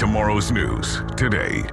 tomorrow's news today.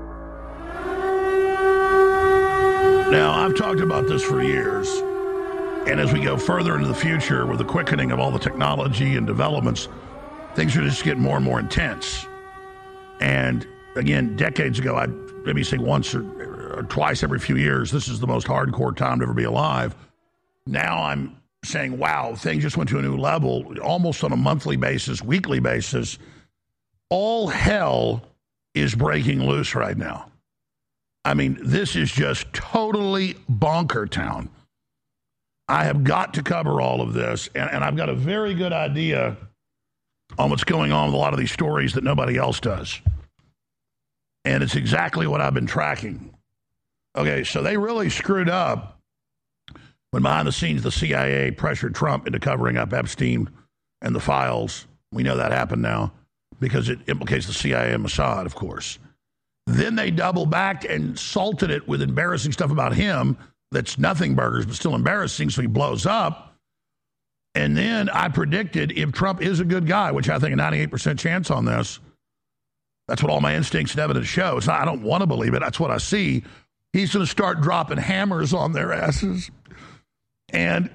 Now, I've talked about this for years, and as we go further into the future with the quickening of all the technology and developments, things are just getting more and more intense. And again, decades ago, I'd maybe say once or twice every few years, this is the most hardcore time to ever be alive. Now I'm saying, wow, things just went to a new level, almost on a monthly basis, weekly basis. All hell is breaking loose right now. I mean, this is just totally bonker town. I have got to cover all of this, and I've got a very good idea on what's going on with a lot of these stories that nobody else does. And it's exactly what I've been tracking. Okay, so they really screwed up when behind the scenes the CIA pressured Trump into covering up Epstein and the files. We know that happened now because it implicates the CIA and Mossad, of course. Then they doubled back and salted it with embarrassing stuff about him that's nothing burgers, but still embarrassing, so he blows up. And then I predicted if Trump is a good guy, which I think a 98% chance on this, that's what all my instincts and evidence show. It's not, I don't want to believe it. That's what I see. He's going to start dropping hammers on their asses. And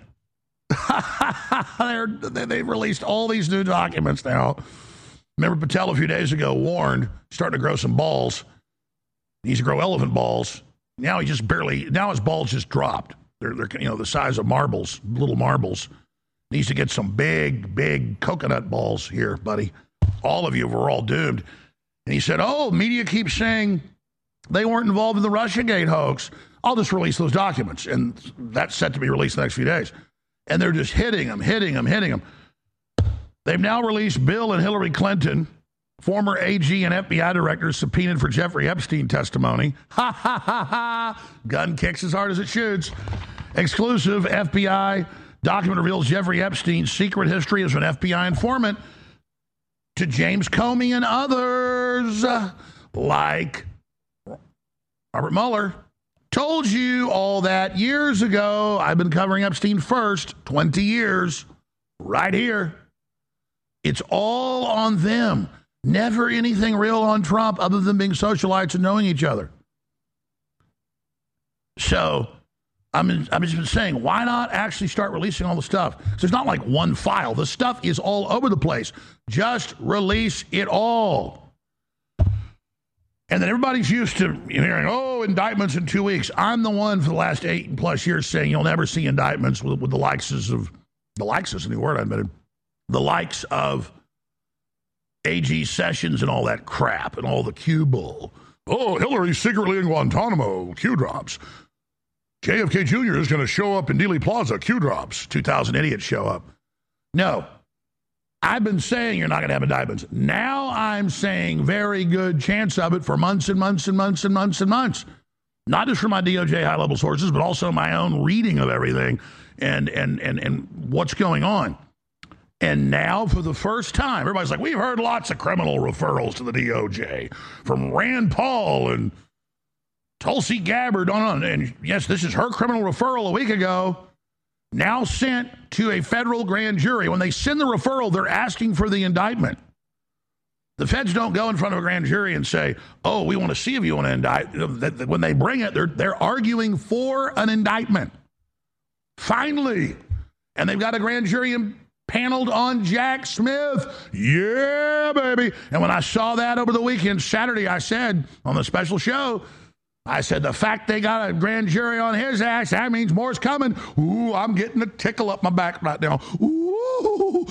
they've released all these new documents now. Remember Patel a few days ago warned, starting to grow some balls. He needs to grow elephant balls. Now he just barely, now his balls just dropped. They're the size of marbles, little marbles. Needs to get some big coconut balls here, buddy. All of you were all doomed. And he said, media keeps saying they weren't involved in the Russiagate hoax. I'll just release those documents. And that's set to be released the next few days. And they're just hitting them. They've now released Bill and Hillary Clinton, former AG and FBI directors subpoenaed for Jeffrey Epstein testimony. Ha, ha, ha, ha. Gun kicks as hard as it shoots. Exclusive FBI document reveals Jeffrey Epstein's secret history as an FBI informant to James Comey and others like Robert Mueller. Told you all that years ago. I've been covering Epstein first, 20 years, right here. It's all on them. Never anything real on Trump other than being socialites and knowing each other. So I've just been saying, why not actually start releasing all the stuff? There's not like one file. The stuff is all over the place. Just release it all. And then everybody's used to hearing, indictments in 2 weeks. I'm the one for the last 8+ years saying you'll never see indictments with the likes of a new word I invented. The likes of A.G. Sessions and all that crap and all the Q bull. Hillary's secretly in Guantanamo, Q drops. JFK Jr. is going to show up in Dealey Plaza, Q drops. 2,000 idiots show up. No. I've been saying you're not going to have indictments. Now I'm saying very good chance of it for months and months and months and months and months. Not just from my DOJ high-level sources, but also my own reading of everything and what's going on. And now, for the first time, everybody's like, we've heard lots of criminal referrals to the DOJ from Rand Paul and Tulsi Gabbard on. And yes, this is her criminal referral a week ago, now sent to a federal grand jury. When they send the referral, they're asking for the indictment. The feds don't go in front of a grand jury and say, we want to see if you want to indict. When they bring it, they're arguing for an indictment. Finally. And they've got a grand jury paneled on Jack Smith. Yeah, baby. And when I saw that over the weekend, Saturday, I said on the special show, I said, the fact they got a grand jury on his ass, that means more's coming. Ooh, I'm getting a tickle up my back right now. Ooh,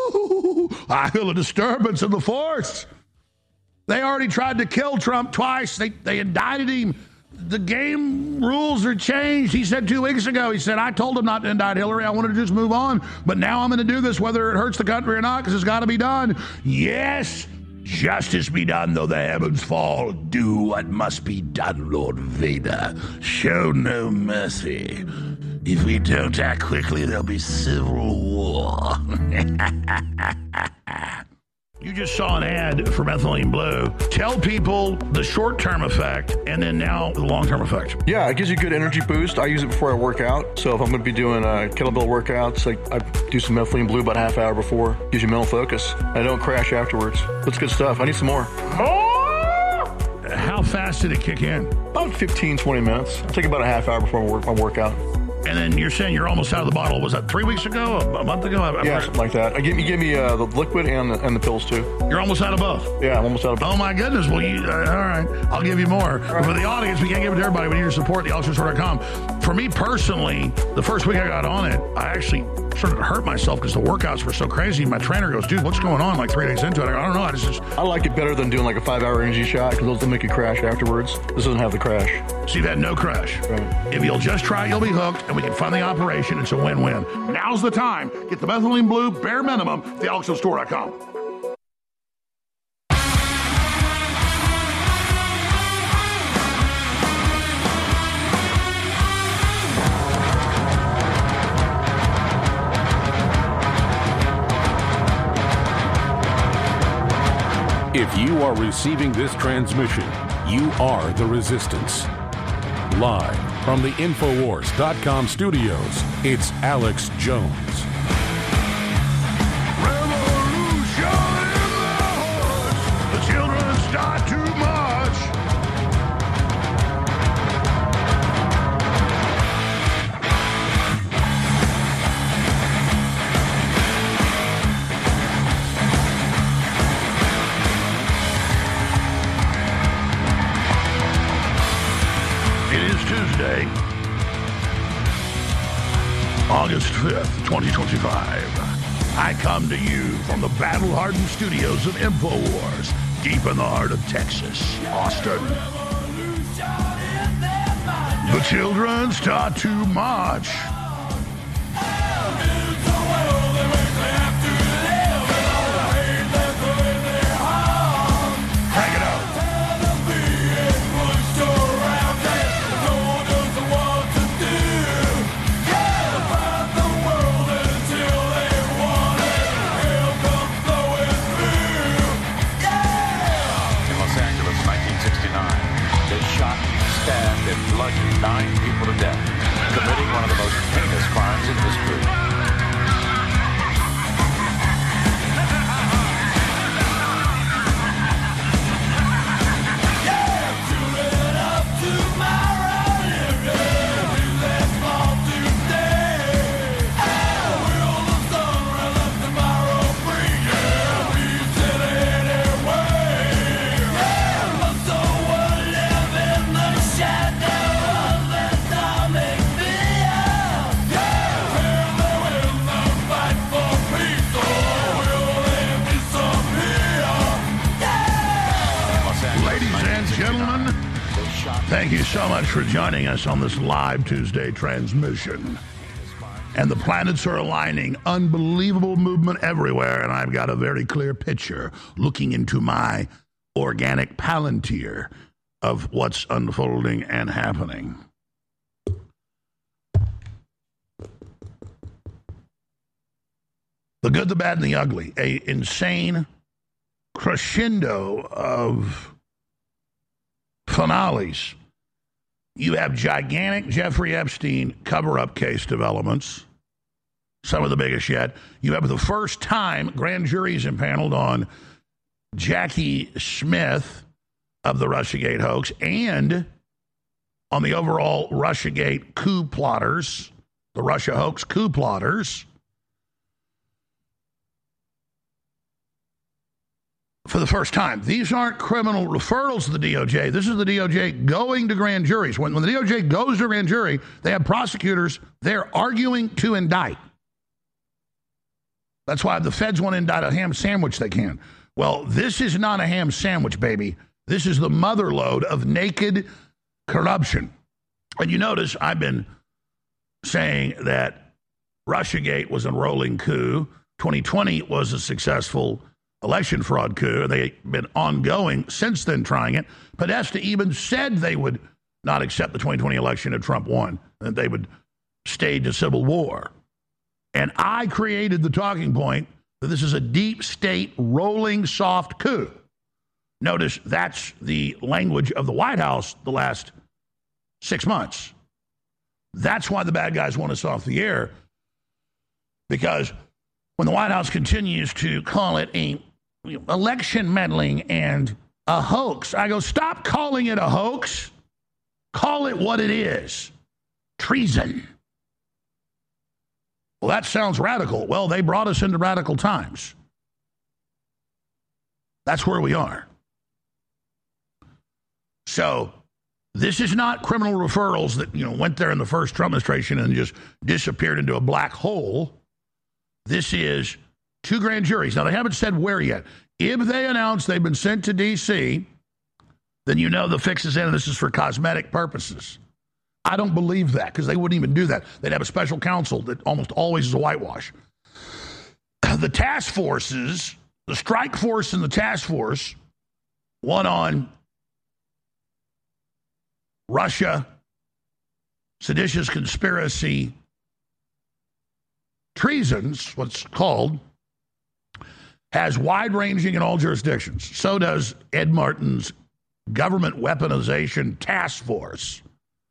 I feel a disturbance of the force. They already tried to kill Trump twice. They indicted him. The game rules are changed. He said 2 weeks ago, I told him not to indict Hillary. I wanted to just move on. But now I'm going to do this whether it hurts the country or not because it's got to be done. Yes, justice be done though the heavens fall. Do what must be done, Lord Vader. Show no mercy. If we don't act quickly, there'll be civil war. You just saw an ad for methylene blue. Tell people the short-term effect and then now the long-term effect. Yeah, it gives you a good energy boost. I use it before I work out. So if I'm going to be doing kettlebell workouts, I do some methylene blue about a half hour before. Gives you mental focus. I don't crash afterwards. That's good stuff. I need some more. How fast did it kick in? About 15, 20 minutes. I take about a half hour before my workout. And then you're saying you're almost out of the bottle. Was that 3 weeks ago? A month ago? Yeah, something like that. You give me the liquid and the pills, too. You're almost out of both? Yeah, I'm almost out of both. Oh, my goodness. Well, all right. I'll give you more. Right. For the audience, we can't give it to everybody. We need your support at thealexstore.com. For me personally, the first week I got on it, I actually started to hurt myself because the workouts were so crazy. My trainer goes, dude, what's going on? Like 3 days into it. I don't know. I like it better than doing like a 5-hour energy shot because those will make you crash afterwards. This doesn't have the crash. So you've had no crash. Right. If you'll just try, you'll be hooked, and we can fund the operation. It's a win-win. Now's the time. Get the methylene blue bare minimum at thealexstore.com. If you are receiving this transmission, you are the resistance. Live from the Infowars.com studios, it's Alex Jones. Revolution in the horse. The children start too much. It is Tuesday, August 5th, 2025. I come to you from the battle-hardened studios of InfoWars, deep in the heart of Texas, Austin. The children start too much. Crank it up. Stabbed and bludgeoned 9 people to death, committing one of the most heinous crimes in history. Thank you so much for joining us on this live Tuesday transmission. And the planets are aligning. Unbelievable movement everywhere. And I've got a very clear picture looking into my organic palantir of what's unfolding and happening. The good, the bad, and the ugly. An insane crescendo of finales. You have gigantic Jeffrey Epstein cover-up case developments, some of the biggest yet. You have the first time grand juries impaneled on Jackie Smith of the Russiagate hoax and on the overall Russiagate coup plotters, the Russia hoax coup plotters. For the first time. These aren't criminal referrals to the DOJ. This is the DOJ going to grand juries. When the DOJ goes to grand jury, they have prosecutors there arguing to indict. That's why the feds want to indict a ham sandwich they can. Well, this is not a ham sandwich, baby. This is the mother lode of naked corruption. And you notice I've been saying that Russiagate was a rolling coup. 2020 was a successful election fraud coup. They've been ongoing since then trying it. Podesta even said they would not accept the 2020 election if Trump won, that they would stage a civil war. And I created the talking point that this is a deep state rolling soft coup. Notice that's the language of the White House the last 6 months. That's why the bad guys want us off the air, because when the White House continues to call it a election meddling and a hoax, I go, stop calling it a hoax. Call it what it is. Treason. Well, that sounds radical. Well, they brought us into radical times. That's where we are. So this is not criminal referrals that, went there in the first Trump administration and just disappeared into a black hole. This is 2 grand juries. Now, they haven't said where yet. If they announce they've been sent to D.C., then the fix is in and this is for cosmetic purposes. I don't believe that, because they wouldn't even do that. They'd have a special counsel that almost always is a whitewash. The task forces, the strike force and the task force, one on Russia, seditious conspiracy, treasons, what's called, has wide-ranging in all jurisdictions. So does Ed Martin's government weaponization task force,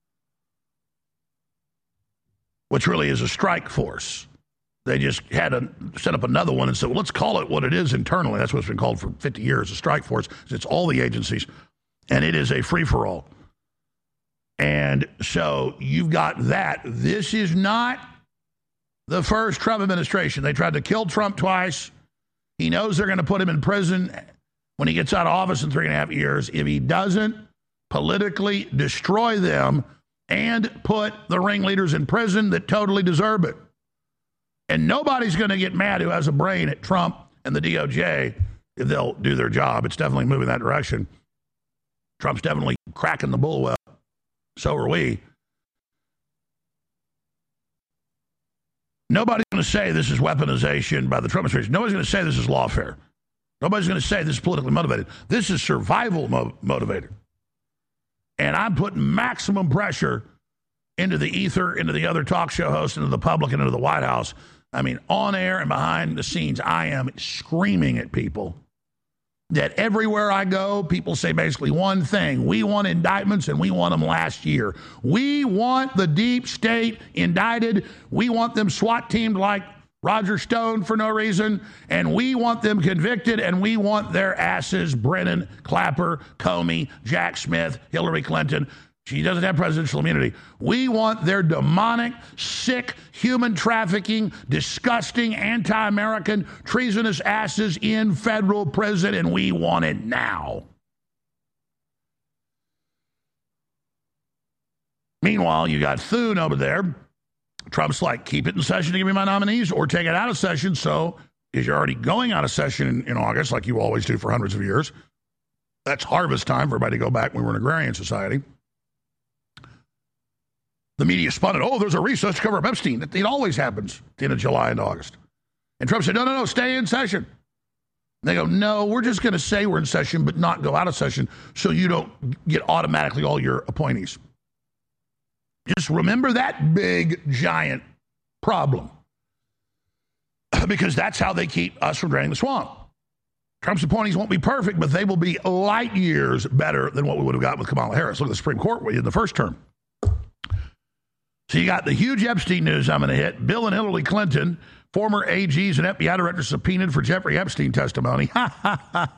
which really is a strike force. They just had to set up another one and said, well, let's call it what it is internally. That's what it's been called for 50 years, a strike force. It's all the agencies, and it is a free-for-all. And so you've got that. This is not the first Trump administration. They tried to kill Trump twice. He knows they're going to put him in prison when he gets out of office in 3.5 years. If he doesn't politically destroy them and put the ringleaders in prison that totally deserve it. And nobody's going to get mad who has a brain at Trump and the DOJ if they'll do their job. It's definitely moving that direction. Trump's definitely cracking the bullwhip. So are we. Nobody's going to say this is weaponization by the Trump administration. Nobody's going to say this is lawfare. Nobody's going to say this is politically motivated. This is survival motivated. And I'm putting maximum pressure into the ether, into the other talk show hosts, into the public, and into the White House. I mean, on air and behind the scenes, I am screaming at people that everywhere I go, people say basically one thing. We want indictments, and we want them last year. We want the deep state indicted. We want them SWAT teamed like Roger Stone for no reason, and we want them convicted, and we want their asses, Brennan, Clapper, Comey, Jack Smith, Hillary Clinton. She doesn't have presidential immunity. We want their demonic, sick, human trafficking, disgusting, anti-American, treasonous asses in federal prison, and we want it now. Meanwhile, you got Thune over there. Trump's like, keep it in session to give me my nominees, or take it out of session. So, because you're already going out of session in August, like you always do for hundreds of years. That's harvest time for everybody to go back when we're an agrarian society. The media spun it. Oh, there's a recess to cover up Epstein. It always happens at the end of July and August. And Trump said, no, stay in session. And they go, no, we're just going to say we're in session, but not go out of session so you don't get automatically all your appointees. Just remember that big, giant problem. Because that's how they keep us from draining the swamp. Trump's appointees won't be perfect, but they will be light years better than what we would have gotten with Kamala Harris. Look at the Supreme Court in the first term. So you got the huge Epstein news I'm going to hit. Bill and Hillary Clinton, former AGs and FBI directors subpoenaed for Jeffrey Epstein testimony by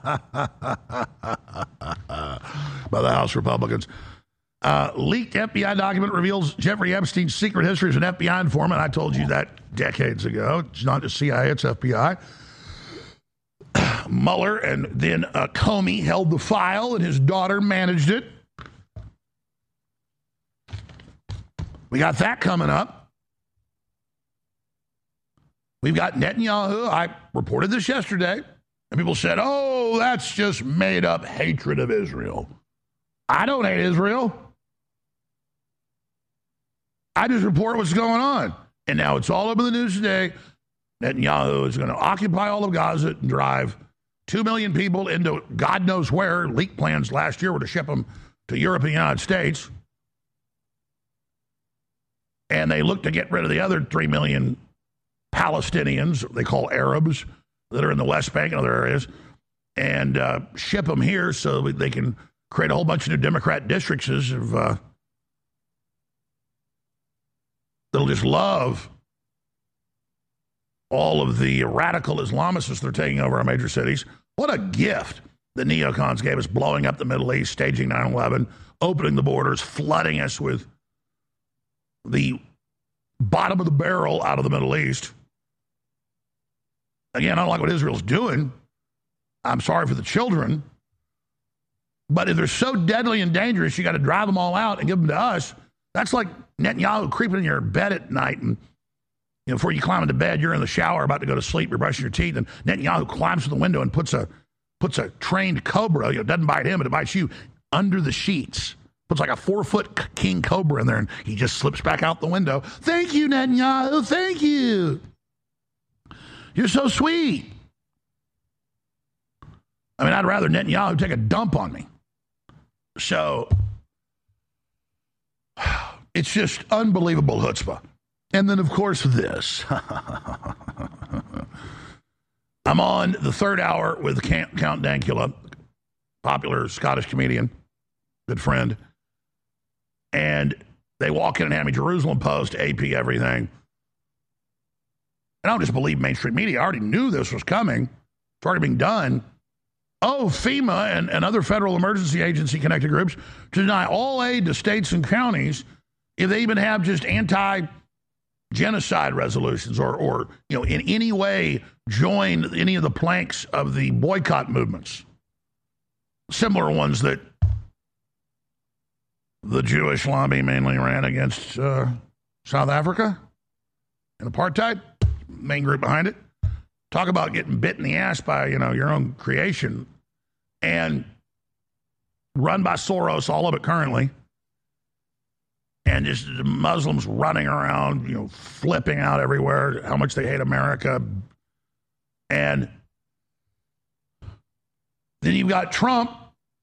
the House Republicans. Leaked FBI document reveals Jeffrey Epstein's secret history as an FBI informant. I told you that decades ago. It's not the CIA, it's FBI. Mueller and then Comey held the file, and his daughter managed it. We got that coming up. We've got Netanyahu. I reported this yesterday, and people said, oh, that's just made up hatred of Israel. I don't hate Israel. I just report what's going on. And now it's all over the news today. Netanyahu is going to occupy all of Gaza and drive 2 million people into God knows where. Leaked plans last year were to ship them to Europe and the United States. And they look to get rid of the other 3 million Palestinians, they call Arabs, that are in the West Bank and other areas and ship them here so they can create a whole bunch of new Democrat districts of that'll just love all of the radical Islamists that are taking over our major cities. What a gift the neocons gave us, blowing up the Middle East, staging 9/11, opening the borders, flooding us with the bottom of the barrel out of the Middle East. Again, I don't like what Israel's doing. I'm sorry for the children. But if they're so deadly and dangerous, you got to drive them all out and give them to us. That's like Netanyahu creeping in your bed at night and before you climb into bed, you're in the shower about to go to sleep, you're brushing your teeth, and Netanyahu climbs to the window and puts a trained cobra, it doesn't bite him, but it bites you, under the sheets. Puts like a 4-foot king cobra in there, and he just slips back out the window. Thank you, Netanyahu. Thank you. You're so sweet. I mean, I'd rather Netanyahu take a dump on me. So it's just unbelievable chutzpah. And then, of course, this. I'm on the third hour with Count Dankula, popular Scottish comedian, good friend. And they walk in and hand me Jerusalem Post, AP, everything. And I don't just believe mainstream media. I already knew this was coming. It's already being done. Oh, FEMA and other federal emergency agency connected groups to deny all aid to states and counties if they even have just anti-genocide resolutions or in any way join any of the planks of the boycott movements. Similar ones that the Jewish lobby mainly ran against South Africa and apartheid, main group behind it. Talk about getting bit in the ass by, your own creation, and run by Soros, all of it currently. And just Muslims running around, flipping out everywhere, how much they hate America. And then you've got Trump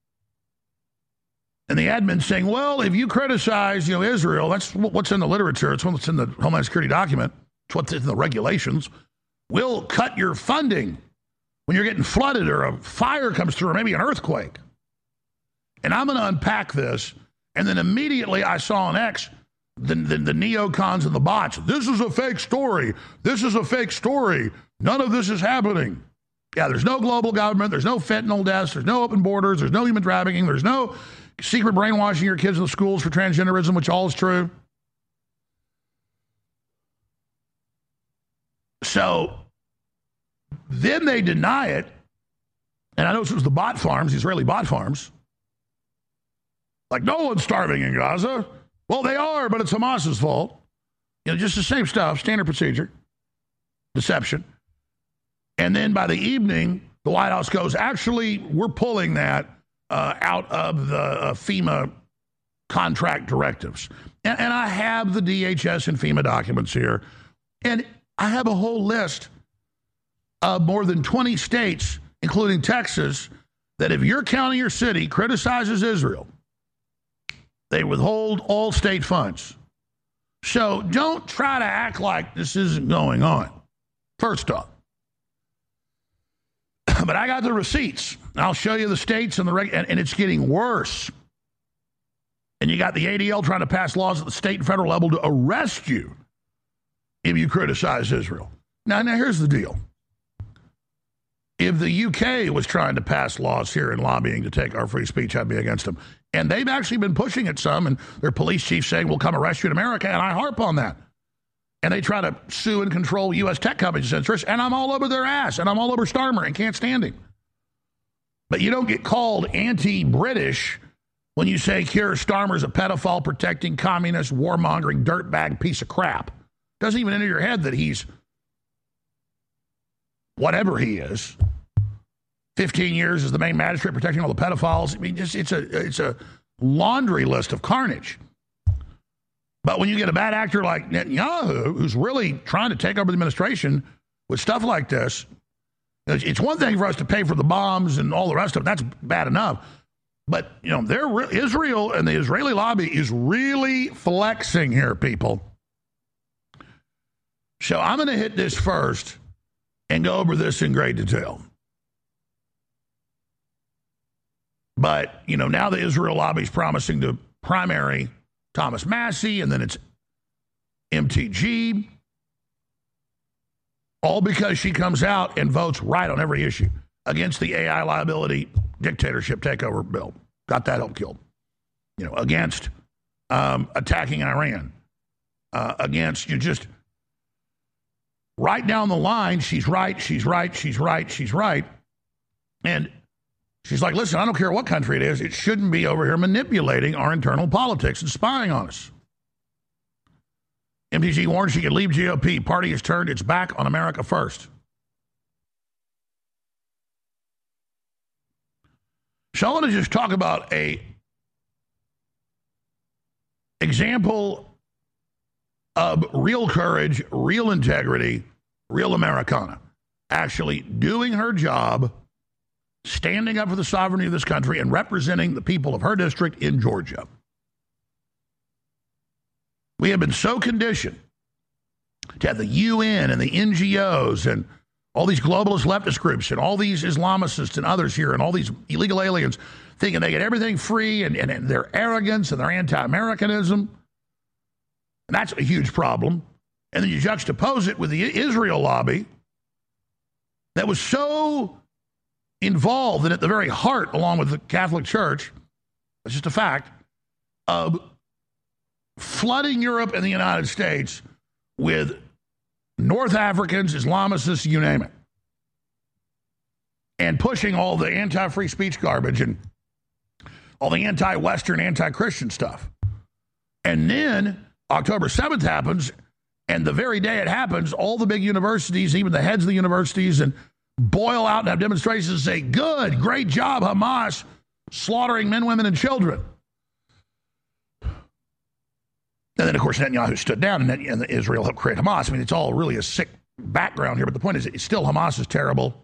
and the admin saying, well, if you criticize, Israel, that's what's in the literature. It's what's in the Homeland Security document. It's what's in the regulations. We'll cut your funding when you're getting flooded or a fire comes through or maybe an earthquake. And I'm going to unpack this. And then immediately I saw on X the neocons and the bots. This is a fake story. This is a fake story. None of this is happening. Yeah, there's no global government. There's no fentanyl deaths. There's no open borders. There's no human trafficking. There's no secret brainwashing your kids in the schools for transgenderism, which all is true. So then they deny it. And I know this was the bot farms, Israeli bot farms. Like, no one's starving in Gaza. Well, they are, but it's Hamas's fault. Just the same stuff, standard procedure, deception. And then by the evening, the White House goes, actually, we're pulling that out of the FEMA contract directives. And I have the DHS and FEMA documents here. And I have a whole list of more than 20 states, including Texas, that if your county or city criticizes Israel, they withhold all state funds. So don't try to act like this isn't going on, first off. But I got the receipts. I'll show you the states and and it's getting worse. And you got the ADL trying to pass laws at the state and federal level to arrest you if you criticize Israel. Now here's the deal. If the UK was trying to pass laws here and lobbying to take our free speech, I'd be against them. And they've actually been pushing it some, and their police chief saying, we'll come arrest you in America, and I harp on that. And they try to sue and control U.S. tech companies' interests, and I'm all over their ass, and I'm all over Starmer and can't stand him. But you don't get called anti-British when you say Keir Starmer's a pedophile, protecting, communist, warmongering, dirtbag piece of crap. Doesn't even enter your head that he's whatever he is. 15 years as the main magistrate protecting all the pedophiles. I mean, it's a laundry list of carnage. But when you get a bad actor like Netanyahu, who's really trying to take over the administration with stuff like this, it's one thing for us to pay for the bombs and all the rest of it. That's bad enough. But, Israel and the Israeli lobby is really flexing here, people. So I'm going to hit this first. and go over this in great detail. But, now the Israel lobby's promising to primary Thomas Massie, and then it's MTG, all because she comes out and votes right on every issue against the AI liability dictatorship takeover bill. Got that help killed. Against attacking Iran. Against, just right down the line, she's right. And she's like, listen, I don't care what country it is. It shouldn't be over here manipulating our internal politics and spying on us. MTG warns she could leave GOP. Party has turned its back on America first. So I want to just talk about a example of real courage, real integrity, real Americana, actually doing her job, standing up for the sovereignty of this country and representing the people of her district in Georgia. We have been so conditioned to have the UN and the NGOs and all these globalist leftist groups and all these Islamicists and others here and all these illegal aliens thinking they get everything free and their arrogance and their anti-Americanism. And that's a huge problem. And then you juxtapose it with the Israel lobby that was so involved and at the very heart, along with the Catholic Church, that's just a fact, of flooding Europe and the United States with North Africans, Islamicists, you name it, and pushing all the anti-free speech garbage and all the anti-Western, anti-Christian stuff. And then October 7th happens, and the very day it happens, all the big universities, even the heads of the universities, and boil out and have demonstrations and say, good, great job, Hamas, slaughtering men, women, and children. And then, of course, Netanyahu stood down, and Israel helped create Hamas. I mean, it's all really a sick background here, but the point is, it's still Hamas is terrible.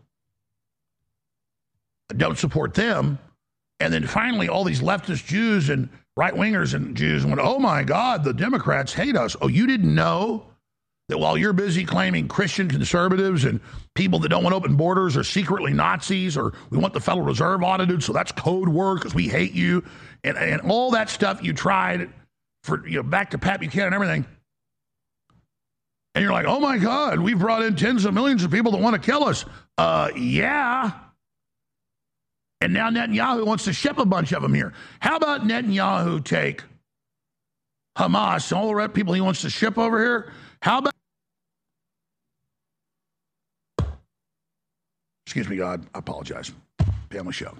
Don't support them. And then finally, all these leftist Jews and right-wingers and Jews went, oh, my God, the Democrats hate us. Oh, you didn't know that while you're busy claiming Christian conservatives and people that don't want open borders are secretly Nazis, or we want the Federal Reserve audited, so that's code word because we hate you, and all that stuff you tried for, back to Pat Buchanan and everything. And you're like, oh my God, we've brought in tens of millions of people that want to kill us. Yeah. And now Netanyahu wants to ship a bunch of them here. How about Netanyahu take Hamas and all the people he wants to ship over here? How about, excuse me, God, I apologize. Family show.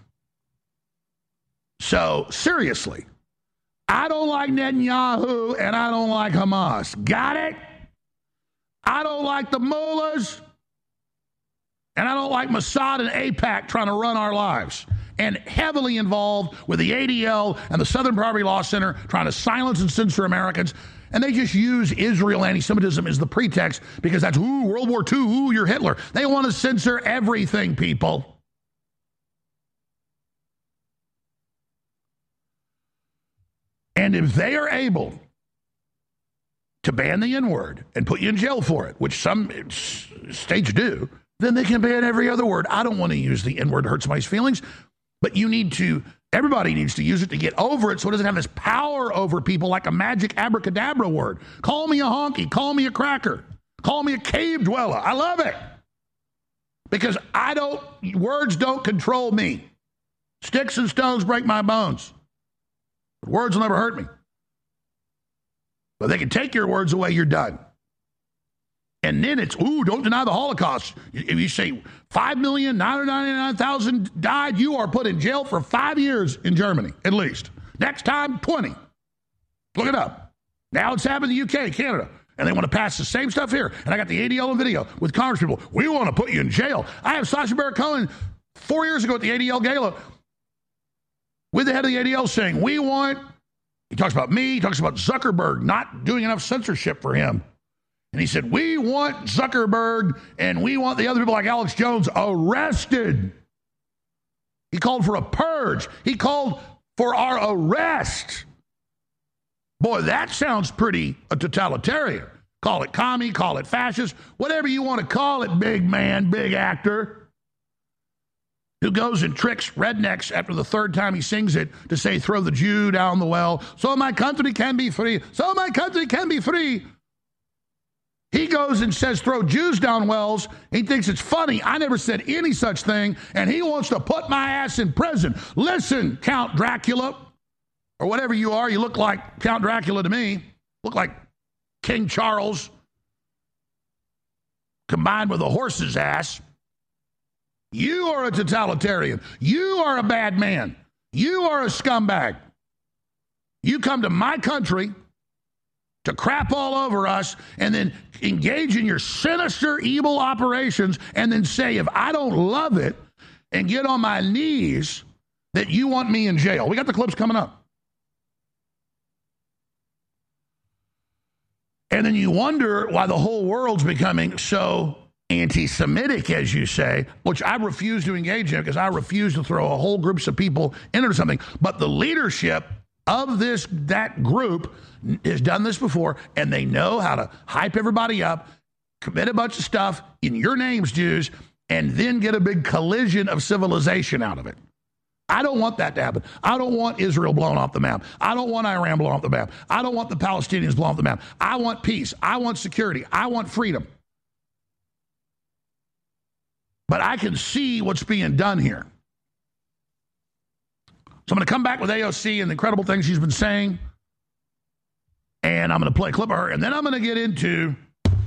So, seriously, I don't like Netanyahu and I don't like Hamas. Got it? I don't like the mullahs and I don't like Mossad and AIPAC trying to run our lives, and heavily involved with the ADL and the Southern Poverty Law Center trying to silence and censor Americans. And they just use Israel anti-Semitism as the pretext because that's, World War II, you're Hitler. They want to censor everything, people. And if they are able to ban the N-word and put you in jail for it, which some states do, then they can ban every other word. I don't want to use the N-word to hurt somebody's feelings, but everybody needs to use it to get over it so it doesn't have this power over people like a magic abracadabra word. Call me a honky, call me a cracker, call me a cave dweller. I love it. Because words don't control me. Sticks and stones break my bones. Words will never hurt me. But they can take your words away, you're done. And then it's, don't deny the Holocaust. If you say 5,999,000 died, you are put in jail for 5 years in Germany, at least. Next time, 20. Look it up. Now it's happening in the UK, Canada. And they want to pass the same stuff here. And I got the ADL on video with Congress people. We want to put you in jail. I have Sacha Baron Cohen 4 years ago at the ADL Gala with the head of the ADL saying, he talks about me, he talks about Zuckerberg not doing enough censorship for him. And he said, we want Zuckerberg and we want the other people like Alex Jones arrested. He called for a purge. He called for our arrest. Boy, that sounds pretty totalitarian. Call it commie, call it fascist, whatever you want to call it, big man, big actor, who goes and tricks rednecks after the third time he sings it to say, throw the Jew down the well, so my country can be free, so my country can be free. He goes and says, throw Jews down wells. He thinks it's funny. I never said any such thing, and he wants to put my ass in prison. Listen, Count Dracula, or whatever you are, you look like Count Dracula to me, look like King Charles combined with a horse's ass. You are a totalitarian. You are a bad man. You are a scumbag. You come to my country to crap all over us and then engage in your sinister, evil operations and then say, if I don't love it and get on my knees, that you want me in jail. We got the clips coming up. And then you wonder why the whole world's becoming so anti-Semitic, as you say, which I refuse to engage in because I refuse to throw a whole groups of people into something. But the leadership of that group has done this before, and they know how to hype everybody up, commit a bunch of stuff in your names, Jews, and then get a big collision of civilization out of it. I don't want that to happen. I don't want Israel blown off the map. I don't want Iran blown off the map. I don't want the Palestinians blown off the map. I want peace. I want security. I want freedom. But I can see what's being done here. So I'm going to come back with AOC and the incredible things she's been saying. And I'm going to play a clip of her. And then I'm going to get into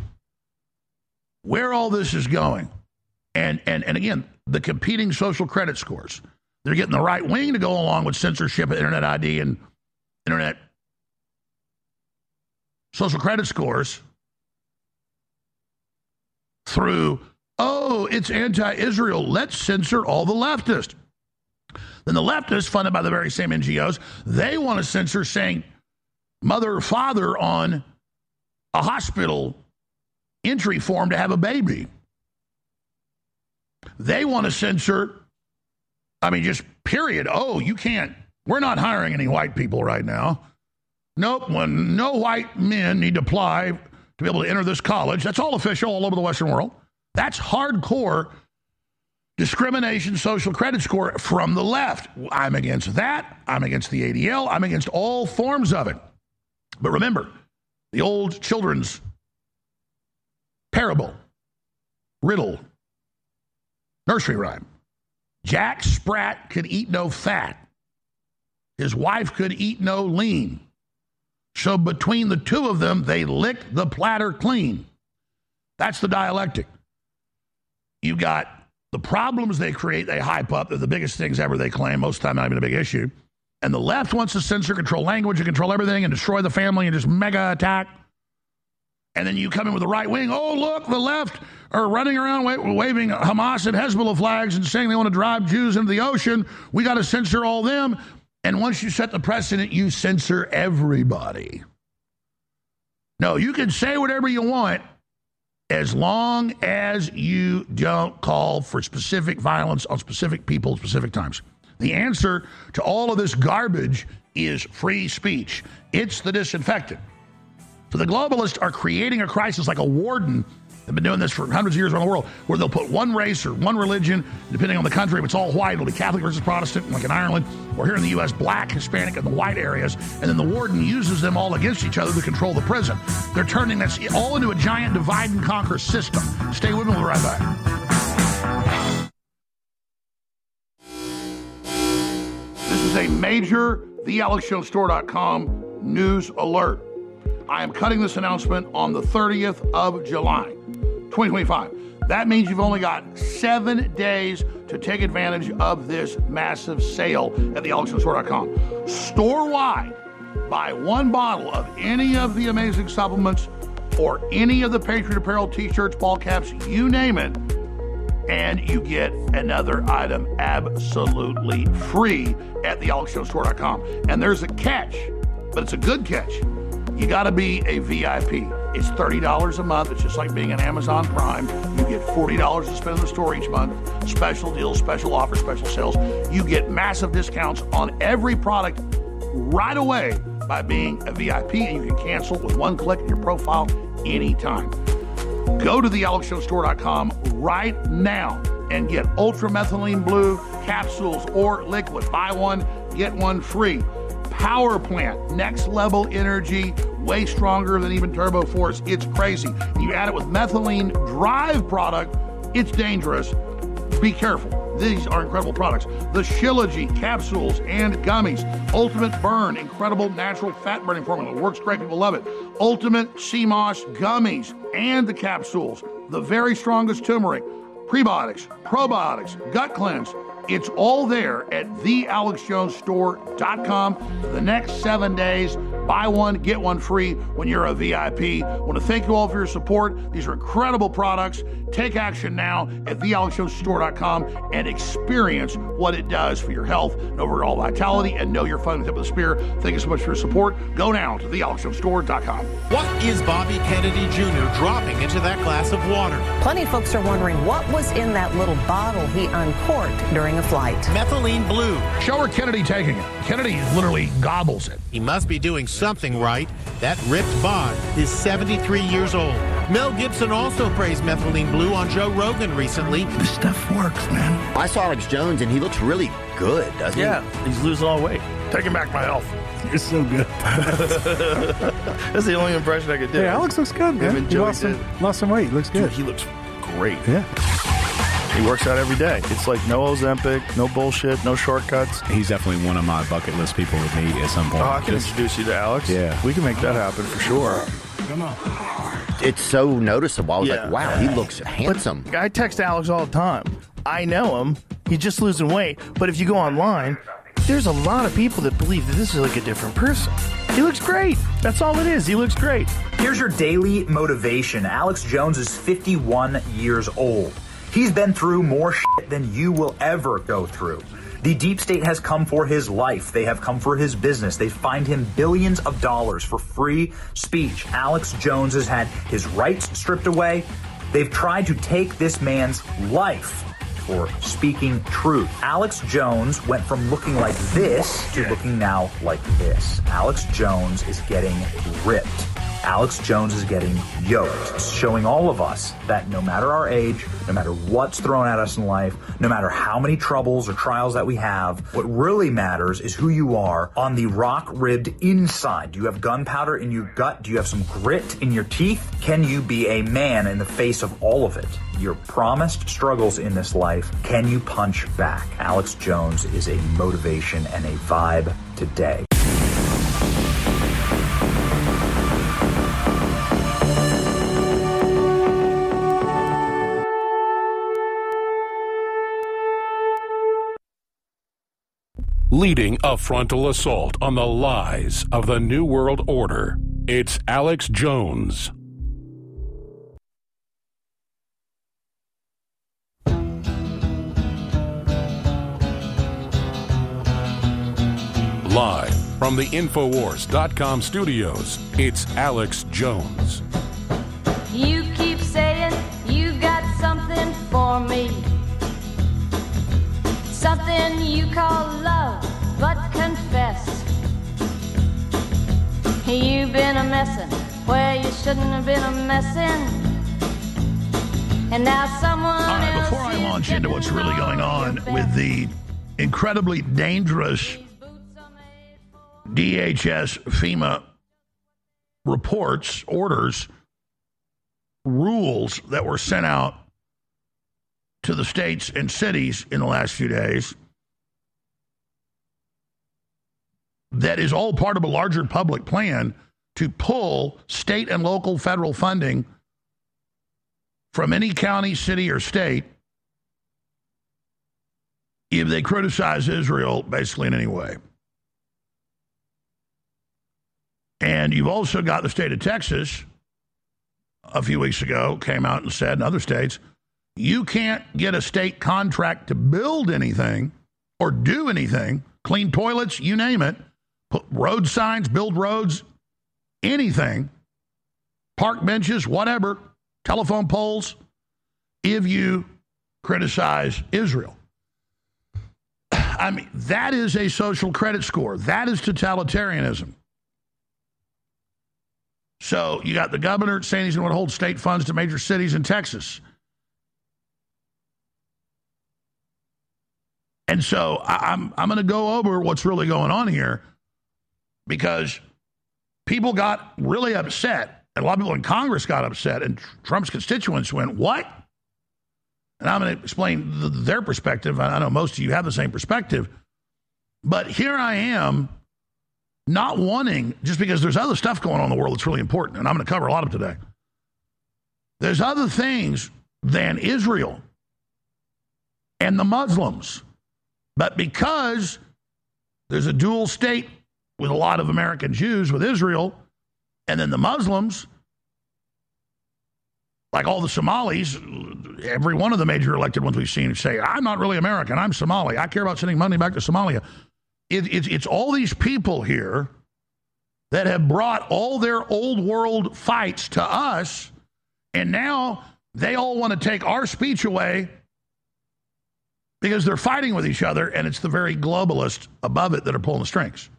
where all this is going. And again, the competing social credit scores. They're getting the right wing to go along with censorship of Internet ID and Internet social credit scores through, oh, it's anti-Israel. Let's censor all the leftists. Then the leftists, funded by the very same NGOs, they want to censor saying mother or father on a hospital entry form to have a baby. They want to censor, just period. Oh, you can't. We're not hiring any white people right now. Nope. When no white men need to apply to be able to enter this college. That's all official all over the Western world. That's hardcore discrimination social credit score from the left. I'm against that. I'm against the ADL. I'm against all forms of it. But remember, the old children's parable, riddle, nursery rhyme. Jack Sprat could eat no fat. His wife could eat no lean. So between the two of them, they licked the platter clean. That's the dialectic. You got the problems they create, they hype up. They're the biggest things ever, they claim. Most of the time, not even a big issue. And the left wants to censor, control language, and control everything, and destroy the family, and just mega attack. And then you come in with the right wing. Oh, look, the left are running around waving Hamas and Hezbollah flags and saying they want to drive Jews into the ocean. We got to censor all them. And once you set the precedent, you censor everybody. No, you can say whatever you want as long as you don't call for specific violence on specific people at specific times. The answer to all of this garbage is free speech. It's the disinfectant. So the globalists are creating a crisis like a warden. They've been doing this for hundreds of years around the world, where they'll put one race or one religion, depending on the country. If it's all white, it'll be Catholic versus Protestant, like in Ireland, or here in the U.S., black, Hispanic, and the white areas. And then the warden uses them all against each other to control the prison. They're turning this all into a giant divide and conquer system. Stay with me, we'll be right back. This is a major TheAlexJonesStore.com news alert. I am cutting this announcement on the 30th of July, 2025. That means you've only got 7 days to take advantage of this massive sale at TheAlexJonesStore.com. Store-wide, buy one bottle of any of the amazing supplements or any of the Patriot Apparel t-shirts, ball caps, you name it, and you get another item absolutely free at TheAlexJonesStore.com. And there's a catch, but it's a good catch. You got to be a VIP. It's $30 a month. It's just like being an Amazon Prime. You get $40 to spend in the store each month. Special deals, special offers, special sales. You get massive discounts on every product right away by being a VIP, and you can cancel with one click in your profile anytime. Go to thealexshowstore.com right now and get Ultramethylene Blue capsules or liquid. Buy one, get one free. Power Plant, next level energy, way stronger than even Turbo Force. It's crazy. You add it with methylene drive product, it's dangerous. Be careful. These are incredible products. The Shilajit capsules and gummies. Ultimate Burn, incredible natural fat burning formula. Works great. People love it. Ultimate CMOS gummies and the capsules. The very strongest turmeric. Prebiotics, probiotics, gut cleanse. It's all there at thealexjonesstore.com for the next 7 days. Buy one, get one free when you're a VIP. I want to thank you all for your support. These are incredible products. Take action now at thealexjonesstore.com and experience what it does for your health and overall vitality, and know you're fighting the tip of the spear. Thank you so much for your support. Go now to thealexjonesstore.com. What is Bobby Kennedy Jr. dropping into that glass of water? Plenty of folks are wondering what was in that little bottle he uncorked during a flight. Methylene Blue. Show her Kennedy taking it. Kennedy literally gobbles it. He must be doing something right. That ripped bod is 73 years old. Mel Gibson also praised Methylene Blue on Joe Rogan recently. This stuff works, man. I saw Alex Jones, and he looks really good, doesn't he? Yeah, he's losing all the weight. Taking back my health. You're so good. That's the only impression I could do. Hey, Alex looks good, man. He lost some weight. He looks good. Dude, he looks great. Yeah. He works out every day. It's like no Ozempic, no bullshit, no shortcuts. He's definitely one of my bucket list people to meet at some point. Oh, I can introduce you to Alex. Yeah. We can make that happen for sure. Come on. It's so noticeable. I was like, wow, he looks handsome. But I text Alex all the time. I know him. He's just losing weight. But if you go online, there's a lot of people that believe that this is like a different person. He looks great. That's all it is. He looks great. Here's your daily motivation. Alex Jones is 51 years old. He's been through more shit than you will ever go through. The deep state has come for his life. They have come for his business. They fined him billions of dollars for free speech. Alex Jones has had his rights stripped away. They've tried to take this man's life for speaking truth. Alex Jones went from looking like this to looking now like this. Alex Jones is getting ripped. Alex Jones is getting yoked, showing all of us that no matter our age, no matter what's thrown at us in life, no matter how many troubles or trials that we have, what really matters is who you are on the rock-ribbed inside. Do you have gunpowder in your gut? Do you have some grit in your teeth? Can you be a man in the face of all of it? Your promised struggles in this life, can you punch back? Alex Jones is a motivation and a vibe today. Leading a frontal assault on the lies of the New World Order, it's Alex Jones. Live from the Infowars.com studios, it's Alex Jones. You keep saying you got something for me. Something you call love, but confess you've been a messin' where you shouldn't have been a messin'. And now someone else. Before I launch into what's really going on with the incredibly dangerous DHS, FEMA reports, orders, rules that were sent out to the states and cities in the last few days, that is all part of a larger public plan to pull state and local federal funding from any county, city, or state if they criticize Israel basically in any way. And you've also got the state of Texas a few weeks ago came out and said, in other states, you can't get a state contract to build anything or do anything, clean toilets, you name it, put road signs, build roads, anything, park benches, whatever, telephone poles, if you criticize Israel. I mean, that is a social credit score. That is totalitarianism. So you got the governor saying he's going to hold state funds to major cities in Texas. And so I'm going to go over what's really going on here, because people got really upset, and a lot of people in Congress got upset, and Trump's constituents went, what? And I'm going to explain their perspective. I know most of you have the same perspective, but here I am not wanting, just because there's other stuff going on in the world that's really important, and I'm going to cover a lot of today. There's other things than Israel and the Muslims. But because there's a dual state with a lot of American Jews with Israel, and then the Muslims, like all the Somalis, every one of the major elected ones we've seen say, I'm not really American, I'm Somali. I care about sending money back to Somalia. It's all these people here that have brought all their old world fights to us, and now they all want to take our speech away because they're fighting with each other, and it's the very globalists above it that are pulling the strings.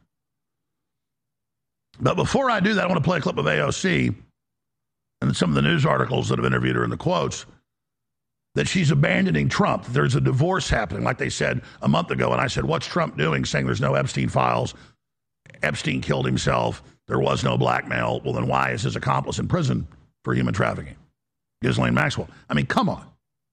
But before I do that, I want to play a clip of AOC and some of the news articles that have interviewed her in the quotes, that she's abandoning Trump. There's a divorce happening, like they said a month ago, and I said, what's Trump doing, saying there's no Epstein files, Epstein killed himself, there was no blackmail. Well, then why is his accomplice in prison for human trafficking? Ghislaine Maxwell. I mean, come on.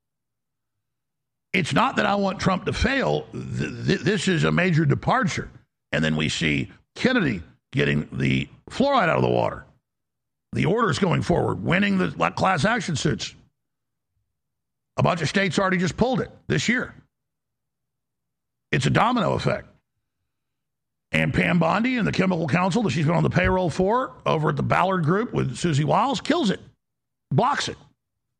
It's not that I want Trump to fail. This is a major departure. And then we see Kennedy getting the fluoride out of the water. The orders going forward, winning the class action suits. A bunch of states already just pulled it this year. It's a domino effect. And Pam Bondi and the Chemical Council that she's been on the payroll for over at the Ballard Group with Susie Wiles kills it, blocks it.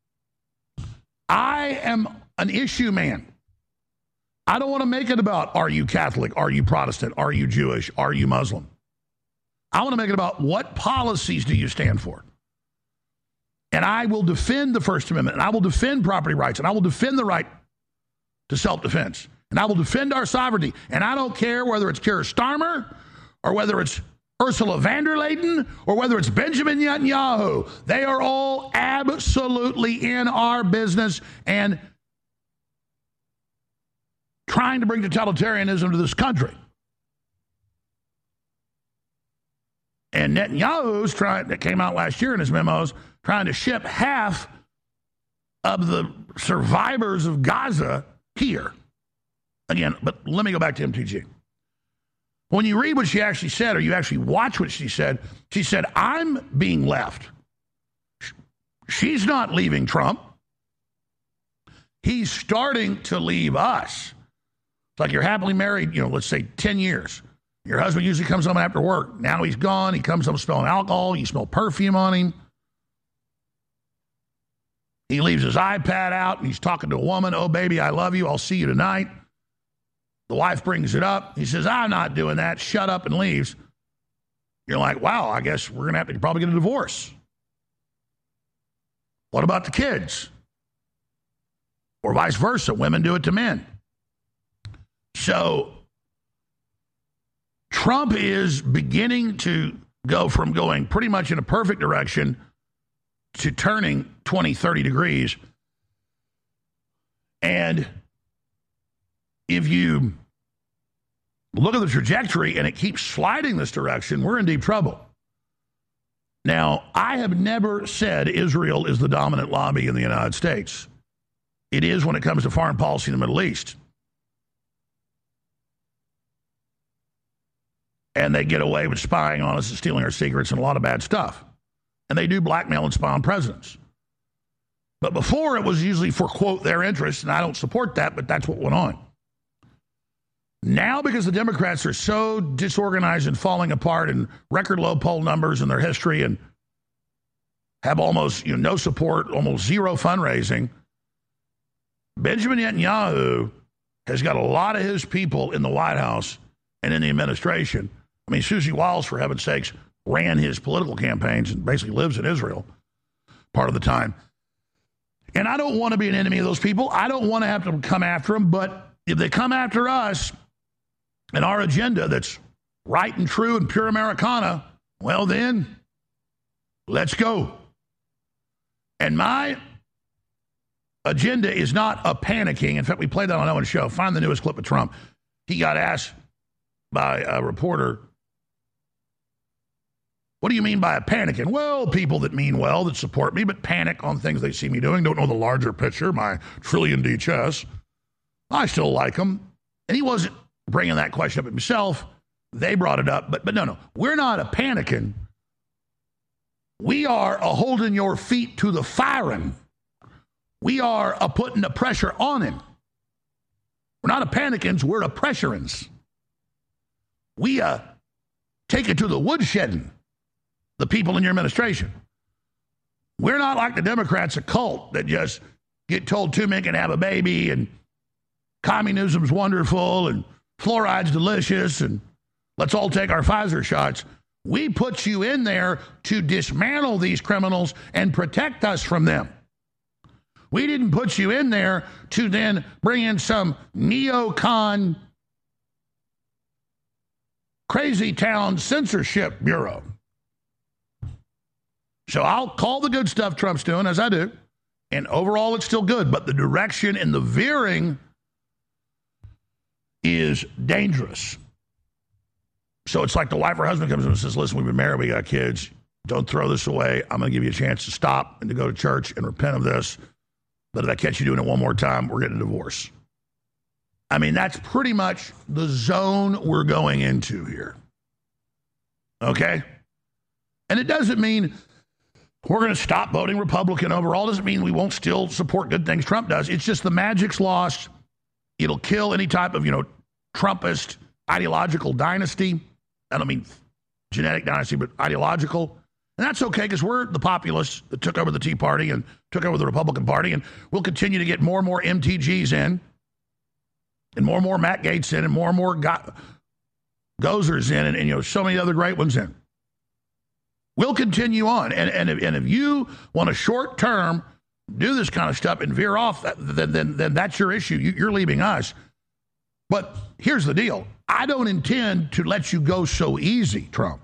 I am an issue man. I don't want to make it about, are you Catholic? Are you Protestant? Are you Jewish? Are you Muslim? I want to make it about, what policies do you stand for? And I will defend the First Amendment, and I will defend property rights, and I will defend the right to self-defense, and I will defend our sovereignty. And I don't care whether it's Keir Starmer or whether it's Ursula von der Leyen or whether it's Benjamin Netanyahu. They are all absolutely in our business and trying to bring totalitarianism to this country. And Netanyahu's that came out last year in his memos, trying to ship half of the survivors of Gaza here. Again, but let me go back to MTG. When you read what she actually said, or you actually watch what she said, I'm being left. She's not leaving Trump. He's starting to leave us. It's like you're happily married, let's say 10 years. Your husband usually comes home after work. Now he's gone. He comes home smelling alcohol. You smell perfume on him. He leaves his iPad out, and he's talking to a woman. Oh, baby, I love you. I'll see you tonight. The wife brings it up. He says, I'm not doing that. Shut up, and leaves. You're like, wow, I guess we're going to have to probably get a divorce. What about the kids? Or vice versa. Women do it to men. So Trump is beginning to go from going pretty much in a perfect direction to turning 20, 30 degrees. And if you look at the trajectory and it keeps sliding this direction, we're in deep trouble. Now, I have never said Israel is the dominant lobby in the United States. It is when it comes to foreign policy in the Middle East. And they get away with spying on us and stealing our secrets and a lot of bad stuff. And they do blackmail and spy on presidents. But before, it was usually for, quote, their interests, and I don't support that, but that's what went on. Now, because the Democrats are so disorganized and falling apart and record low poll numbers in their history and have almost no support, almost zero fundraising, Benjamin Netanyahu has got a lot of his people in the White House and in the administration. I mean, Susie Wiles, for heaven's sakes, ran his political campaigns and basically lives in Israel part of the time. And I don't want to be an enemy of those people. I don't want to have to come after them. But if they come after us and our agenda that's right and true and pure Americana, well, then Let's go. And my agenda is not a panicking. In fact, we played that on Owen's show. Find the newest clip of Trump. He got asked by a reporter, what do you mean by a panicking? Well, people that mean well, that support me, but panic on things they see me doing, don't know the larger picture, my trillion D chess. I still like them. And he wasn't bringing that question up himself. They brought it up. But no. We're not a panicking. We are a holding your feet to the firing. We are a putting the pressure on him. We're not a panicking, we're a pressurins. We take it to the woodshedding, the people in your administration. We're not like the Democrats, a cult that just get told 2 men can have a baby and communism's wonderful and fluoride's delicious and let's all take our Pfizer shots. We put you in there to dismantle these criminals and protect us from them. We didn't put you in there to then bring in some neocon crazy town censorship bureau. So I'll call the good stuff Trump's doing, as I do, and overall it's still good, but the direction and the veering is dangerous. So it's like the wife or husband comes in and says, listen, we've been married, we got kids, don't throw this away. I'm going to give you a chance to stop and to go to church and repent of this. But if I catch you doing it one more time, we're getting a divorce. I mean, that's pretty much the zone we're going into here. Okay? And it doesn't mean we're going to stop voting Republican overall. It doesn't mean we won't still support good things Trump does. It's just the magic's lost. It'll kill any type of, Trumpist ideological dynasty. I don't mean genetic dynasty, but ideological. And that's okay because we're the populists that took over the Tea Party and took over the Republican Party, and we'll continue to get more and more MTGs in and more Matt Gaetz in and more Gozers in and so many other great ones in. We'll continue on. And if you want to short term do this kind of stuff and veer off, then that's your issue. You're leaving us. But here's the deal. I don't intend to let you go so easy, Trump.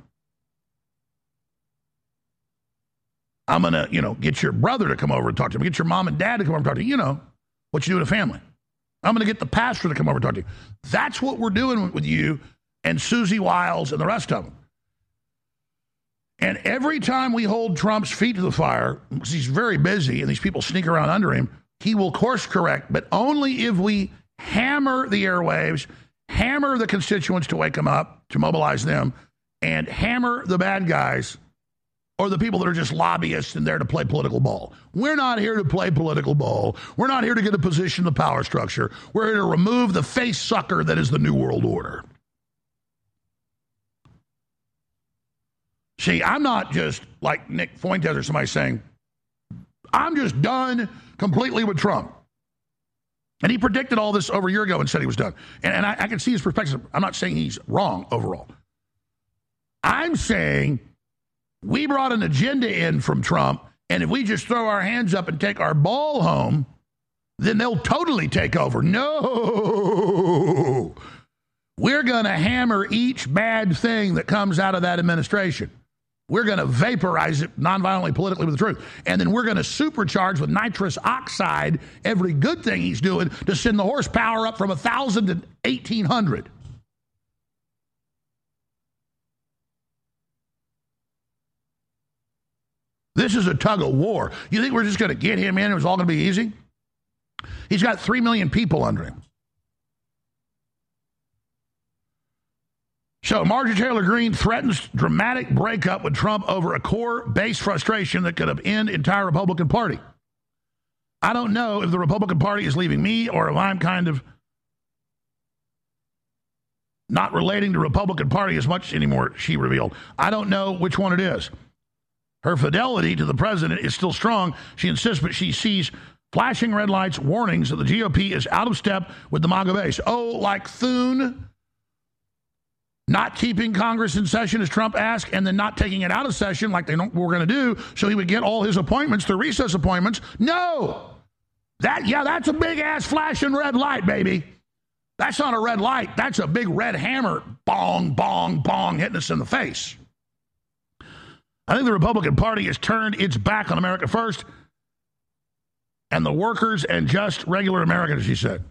I'm going to, get your brother to come over and talk to me, get your mom and dad to come over and talk to you, what you do in a family. I'm going to get the pastor to come over and talk to you. That's what we're doing with you and Susie Wiles and the rest of them. And every time we hold Trump's feet to the fire, because he's very busy and these people sneak around under him, he will course correct, but only if we hammer the airwaves, hammer the constituents to wake them up, to mobilize them, and hammer the bad guys or the people that are just lobbyists and there to play political ball. We're not here to play political ball. We're not here to get a position in the power structure. We're here to remove the face sucker that is the New World Order. See, I'm not just like Nick Fuentes or somebody saying, I'm just done completely with Trump. And he predicted all this over a year ago and said he was done. And I can see his perspective. I'm not saying he's wrong overall. I'm saying we brought an agenda in from Trump, and if we just throw our hands up and take our ball home, then they'll totally take over. No. We're going to hammer each bad thing that comes out of that administration. We're going to vaporize it nonviolently, politically with the truth. And then we're going to supercharge with nitrous oxide every good thing he's doing to send the horsepower up from 1,000 to 1,800. This is a tug of war. You think we're just going to get him in and it's all going to be easy? He's got 3 million people under him. So Marjorie Taylor Greene threatens dramatic breakup with Trump over a core base frustration that could have ended the entire Republican Party. I don't know if the Republican Party is leaving me or if I'm kind of not relating to the Republican Party as much anymore, she revealed. I don't know which one it is. Her fidelity to the president is still strong, she insists, but she sees flashing red lights, warnings that the GOP is out of step with the MAGA base. Oh, like Thune not keeping Congress in session as Trump asked, and then not taking it out of session like they were going to do, so he would get all his appointments through recess appointments. No! That's a big-ass flashing red light, baby. That's not a red light. That's a big red hammer. Bong, bong, bong, hitting us in the face. I think the Republican Party has turned its back on America first and the workers and just regular Americans, she said.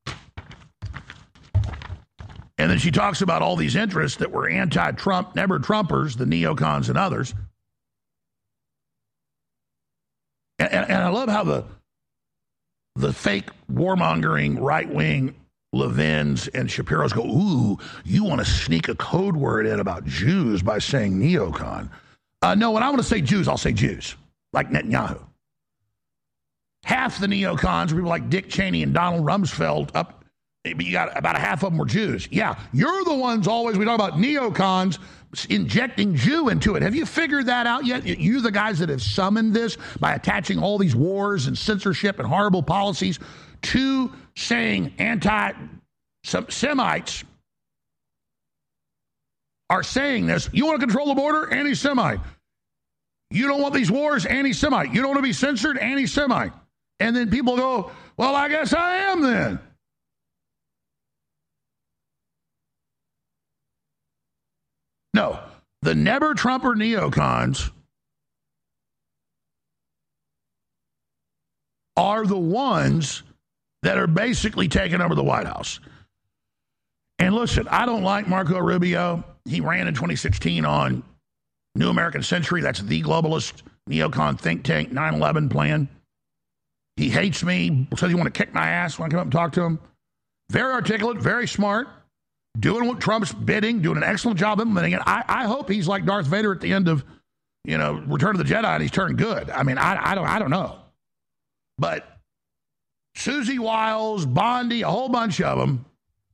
And then she talks about all these interests that were anti-Trump, never Trumpers, the neocons and others. And I love how the fake warmongering right-wing Levins and Shapiro's go, ooh, you want to sneak a code word in about Jews by saying neocon. No, when I want to say Jews, I'll say Jews, like Netanyahu. Half the neocons are people like Dick Cheney and Donald Rumsfeld up. You got about a half of them were Jews. Yeah, you're the ones always, we talk about neocons injecting Jew into it. Have you figured that out yet? You the guys that have summoned this by attaching all these wars and censorship and horrible policies to saying anti-Semites are saying this. You want to control the border? Anti-Semite. You don't want these wars? Anti-Semite. You don't want to be censored? Anti-Semite. And then people go, well, I guess I am then. No, the never Trumper neocons are the ones that are basically taking over the White House. And listen, I don't like Marco Rubio. He ran in 2016 on New American Century. That's the globalist neocon think tank 9/11 plan. He hates me, says he want to kick my ass when I come up and talk to him. Very articulate, very smart. Doing what Trump's bidding, doing an excellent job implementing it. I hope he's like Darth Vader at the end of, Return of the Jedi, and he's turned good. I mean, I don't know. But Susie Wiles, Bondi, a whole bunch of them,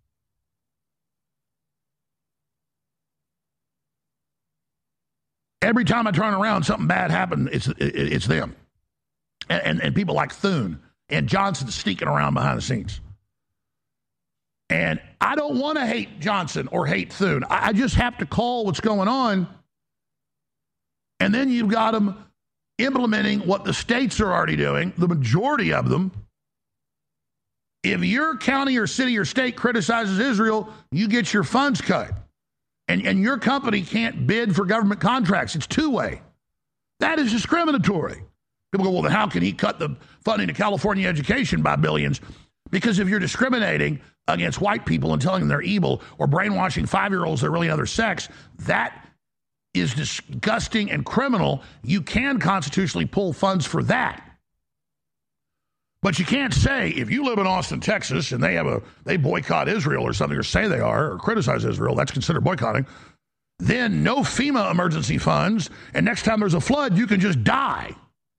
every time I turn around, something bad happened. It's them, and people like Thune and Johnson sneaking around behind the scenes. And I don't want to hate Johnson or hate Thune. I just have to call what's going on. And then you've got them implementing what the states are already doing, the majority of them. If your county or city or state criticizes Israel, you get your funds cut. And your company can't bid for government contracts. It's two-way. That is discriminatory. People go, well, then how can he cut the funding to California education by billions? Because if you're discriminating against white people and telling them they're evil or brainwashing 5-year-olds they're really other sex, that is disgusting and criminal. You can constitutionally pull funds for that. But you can't say if you live in Austin, Texas, and they boycott Israel or something, or say they are, or criticize Israel, that's considered boycotting, then no FEMA emergency funds, and next time there's a flood, you can just die.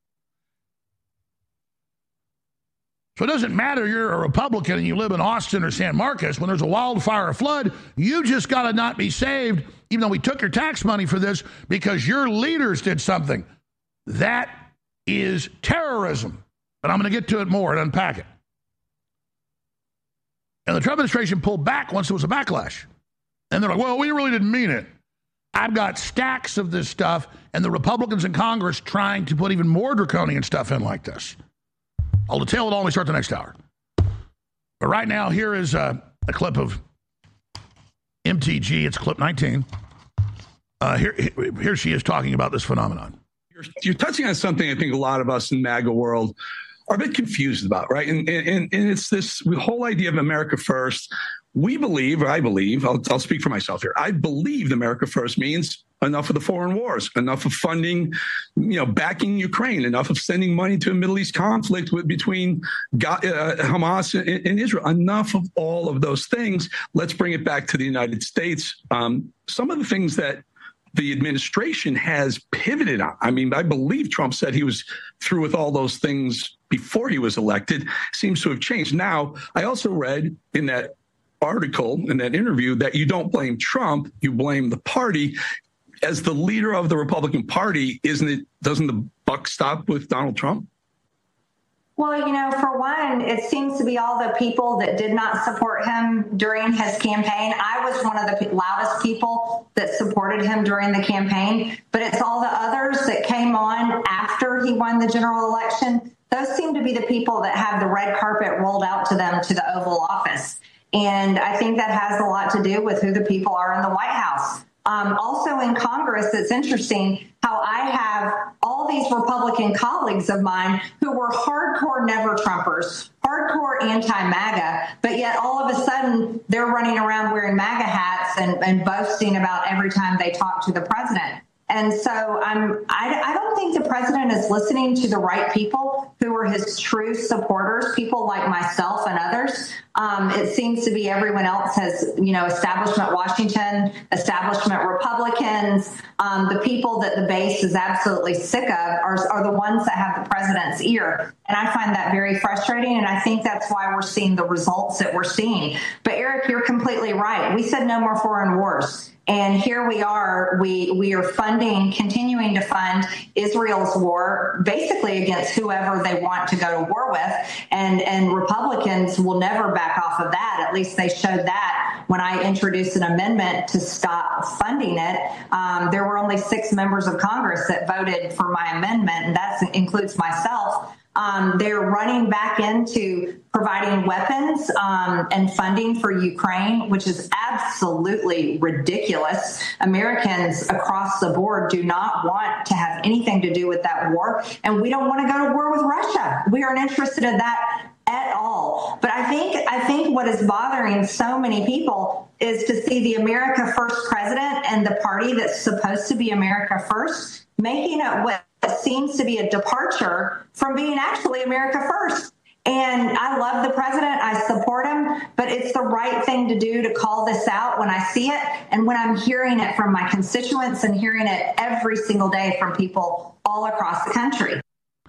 So it doesn't matter you're a Republican and you live in Austin or San Marcos. When there's a wildfire or flood, you just got to not be saved, even though we took your tax money for this, because your leaders did something. That is terrorism. But I'm going to get to it more and unpack it. And the Trump administration pulled back once there was a backlash. And they're like, well, we really didn't mean it. I've got stacks of this stuff, and the Republicans in Congress trying to put even more draconian stuff in like this. I'll detail it all when we start the next hour. But right now, here is a clip of MTG. It's clip 19. Here she is talking about this phenomenon. You're touching on something I think a lot of us in MAGA world are a bit confused about, right? And it's this whole idea of America first. We believe, or I believe, I'll speak for myself here. I believe America first means enough of the foreign wars, enough of funding, backing Ukraine, enough of sending money to a Middle East conflict between Hamas and Israel, enough of all of those things. Let's bring it back to the United States. Some of the things that the administration has pivoted on. I mean, I believe Trump said he was through with all those things before he was elected. Seems to have changed. Now, I also read in that article, in that interview, that you don't blame Trump, you blame the party. As the leader of the Republican Party, doesn't the buck stop with Donald Trump? Well, for one, it seems to be all the people that did not support him during his campaign. I was one of the loudest people that supported him during the campaign, but it's all the others that came on after he won the general election. Those seem to be the people that have the red carpet rolled out to them to the Oval Office. And I think that has a lot to do with who the people are in the White House. Also in Congress, it's interesting how I these Republican colleagues of mine who were hardcore never-Trumpers, hardcore anti-MAGA, but yet all of a sudden they're running around wearing MAGA hats and boasting about every time they talk to the president. And so I don't think the president is listening to the right people who are his true supporters, people like myself and others. It seems to be everyone else has, establishment Washington, establishment Republicans, the people that the base is absolutely sick of are the ones that have the president's ear. And I find that very frustrating. And I think that's why we're seeing the results that we're seeing. But Eric, you're completely right. We said no more foreign wars. And here we are, we are continuing to fund Israel's war, basically against whoever they want to go to war with. And Republicans will never back off of that. At least they showed that when I introduced an amendment to stop funding it. There were only 6 members of Congress that voted for my amendment, and that includes myself. They're running back into providing weapons and funding for Ukraine, which is absolutely ridiculous. Americans across the board do not want to have anything to do with that war, and we don't want to go to war with Russia. We aren't interested in that at all. But I think what is bothering so many people is to see the America First president and the party that's supposed to be America First making it what seems to be a departure from being actually America First. And I love the president. I support him, but it's the right thing to do to call this out when I see it and when I'm hearing it from my constituents and hearing it every single day from people all across the country.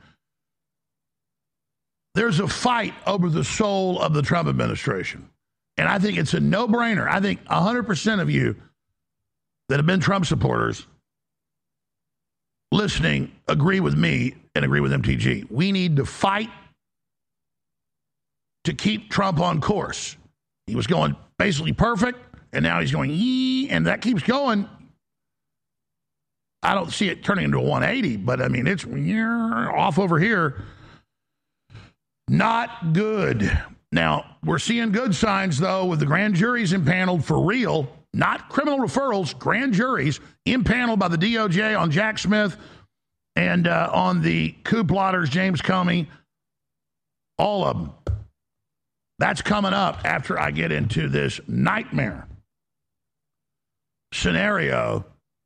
There's a fight over the soul of the Trump administration. And I think it's a no-brainer. I think 100% of you that have been Trump supporters listening agree with me and agree with MTG. We need to fight to keep Trump on course. He was going basically perfect, and now he's going, and that keeps going. I don't see it turning into a 180, but I mean, it's off over here. Not good. Now, we're seeing good signs, though, with the grand juries impaneled for real, not criminal referrals, grand juries impaneled by the DOJ on Jack Smith and on the coup plotters, James Comey, all of them. That's coming up after I get into this nightmare scenario.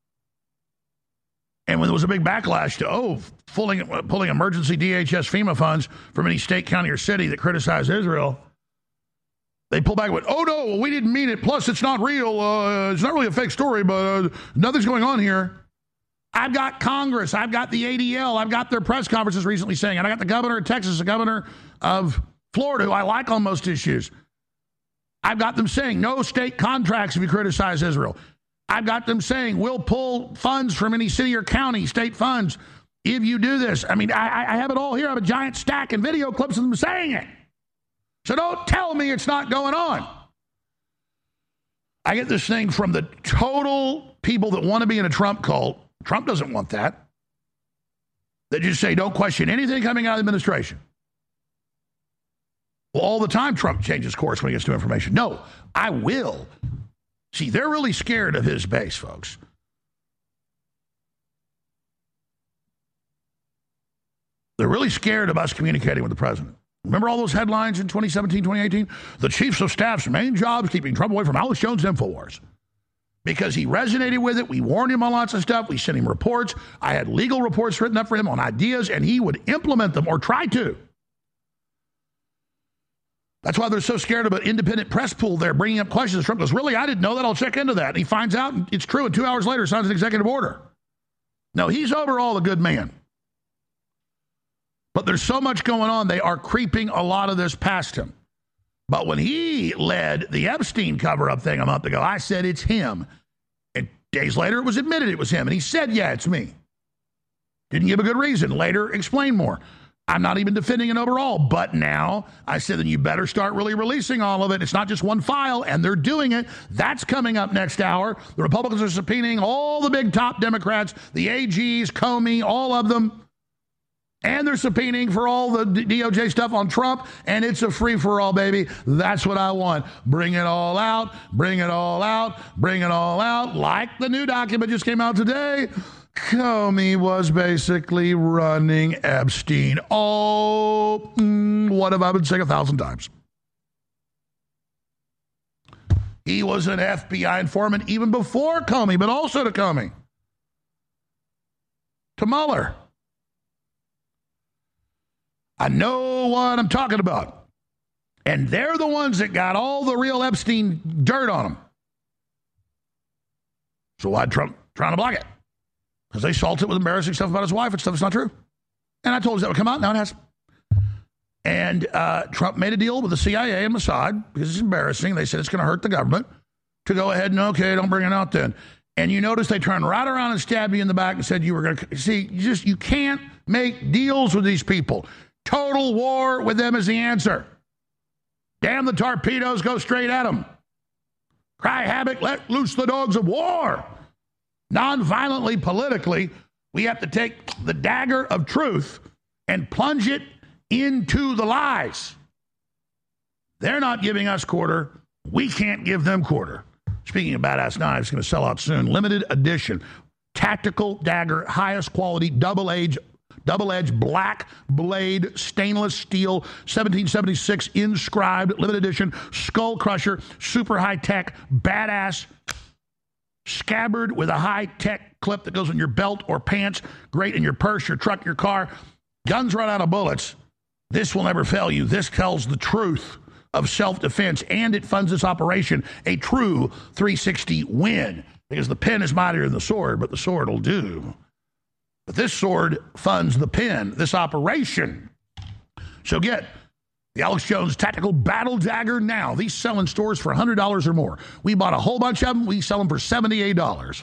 And when there was a big backlash to, pulling emergency DHS FEMA funds from any state, county, or city that criticized Israel, they pulled back and went, oh, no, we didn't mean it. Plus, it's not real. It's not really a fake story, but nothing's going on here. I've got Congress. I've got the ADL. I've got their press conferences recently saying, and I got the governor of Texas, the governor of Florida, who I like on most issues. I've got them saying no state contracts if you criticize Israel. I've got them saying we'll pull funds from any city or county, state funds, if you do this. I mean, I have it all here. I have a giant stack and video clips of them saying it. So don't tell me it's not going on. I get this thing from the total people that want to be in a Trump cult. Trump doesn't want that. They just say don't question anything coming out of the administration. Well, all the time Trump changes course when he gets new information. No, I will. See, they're really scared of his base, folks. They're really scared of us communicating with the president. Remember all those headlines in 2017, 2018? The chiefs of staff's main job is keeping Trump away from Alex Jones' InfoWars. Because he resonated with it. We warned him on lots of stuff. We sent him reports. I had legal reports written up for him on ideas, and he would implement them or try to. That's why they're so scared of an independent press pool there bringing up questions. Trump goes, really? I didn't know that. I'll check into that. And he finds out and it's true. And 2 hours later, signs an executive order. No, he's overall a good man. But there's so much going on. They are creeping a lot of this past him. But when he led the Epstein cover-up thing a month ago, I said it's him. And days later, it was admitted it was him. And he said, yeah, it's me. Didn't give a good reason. Later, explain more. I'm not even defending it overall, but now I said, then you better start really releasing all of it. It's not just one file, and they're doing it. That's coming up next hour. The Republicans are subpoenaing all the big top Democrats, the AGs, Comey, all of them. And they're subpoenaing for all the DOJ stuff on Trump, and it's a free-for-all, baby. That's what I want. Bring it all out, bring it all out, bring it all out, like the new document just came out today. Comey was basically running Epstein. Oh, what have I been saying 1,000 times? He was an FBI informant even before Comey, but also to Comey. To Mueller. I know what I'm talking about. And they're the ones that got all the real Epstein dirt on them. So why Trump trying to block it? Because they salted with embarrassing stuff about his wife and stuff that's not true. And I told you that would come out. Now it has. And Trump made a deal with the CIA and Mossad because it's embarrassing. They said it's going to hurt the government to go ahead and, okay, don't bring it out then. And you notice they turned right around and stabbed you in the back and said you were going to. See, you can't make deals with these people. Total war with them is the answer. Damn the torpedoes, go straight at them. Cry havoc, let loose the dogs of war. Non-violently, politically, we have to take the dagger of truth and plunge it into the lies. They're not giving us quarter. We can't give them quarter. Speaking of badass knives, going to sell out soon. Limited edition. Tactical dagger, highest quality, double-edged black blade, stainless steel, 1776 inscribed, limited edition, skull crusher, super high-tech, badass, scabbard with a high-tech clip that goes in your belt or pants, great in your purse, your truck, your car. Guns run out of bullets. This will never fail you. This tells the truth of self-defense, and it funds this operation, a true 360 win, because the pen is mightier than the sword, but the sword will do. But this sword funds the pen, this operation. So get the Alex Jones Tactical Battle Dagger now. These sell in stores for $100 or more. We bought a whole bunch of them. We sell them for $78.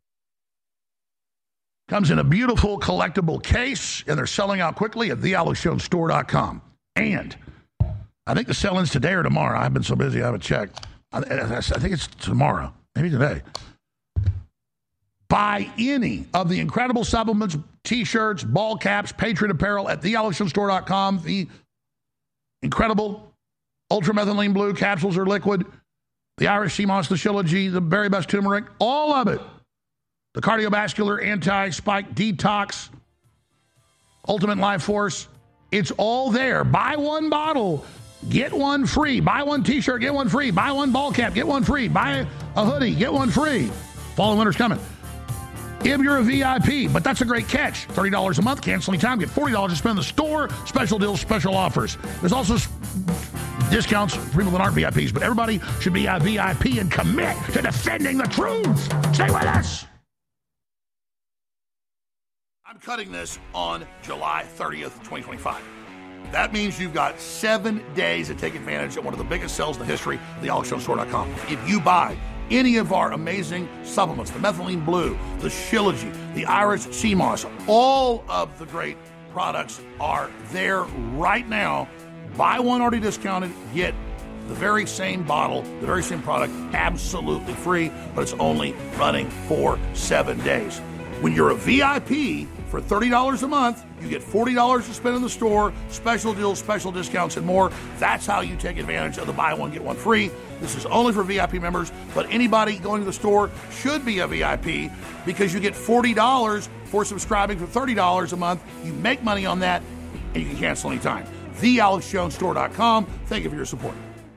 Comes in a beautiful collectible case, and they're selling out quickly at thealexjonesstore.com. And I think the sell-ins today or tomorrow. I've been so busy, I haven't checked. I think it's tomorrow, maybe today. Buy any of the incredible supplements, T-shirts, ball caps, Patriot apparel at thealexjonesstore.com. The incredible ultramethylene blue capsules or liquid, the Irish sea moss, the Shilajit, the very best turmeric, all of it. The cardiovascular anti-spike detox, ultimate life force. It's all there. Buy one bottle, get one free. Buy one T-shirt, get one free. Buy one ball cap, get one free. Buy a hoodie, get one free. Fall and winter's coming. If you're a VIP, but that's a great catch. $30 a month, cancel anytime, get $40 to spend in the store, special deals, special offers. There's also discounts for people that aren't VIPs, but everybody should be a VIP and commit to defending the truth. Stay with us. I'm cutting this on July 30th, 2025. That means you've got 7 days to take advantage of one of the biggest sales in the history of thealexjonesstore.com. If you buy any of our amazing supplements, the methylene blue, the Shilajit, the Irish sea moss, all of the great products are there right now. Buy one already discounted, get the very same bottle, the very same product, absolutely free, but it's only running for 7 days. When you're a VIP, for $30 a month, you get $40 to spend in the store, special deals, special discounts, and more. That's how you take advantage of the buy one, get one free. This is only for VIP members, but anybody going to the store should be a VIP because you get $40 for subscribing for $30 a month. You make money on that, and you can cancel anytime. TheAlexJonesStore.com. Thank you for your support.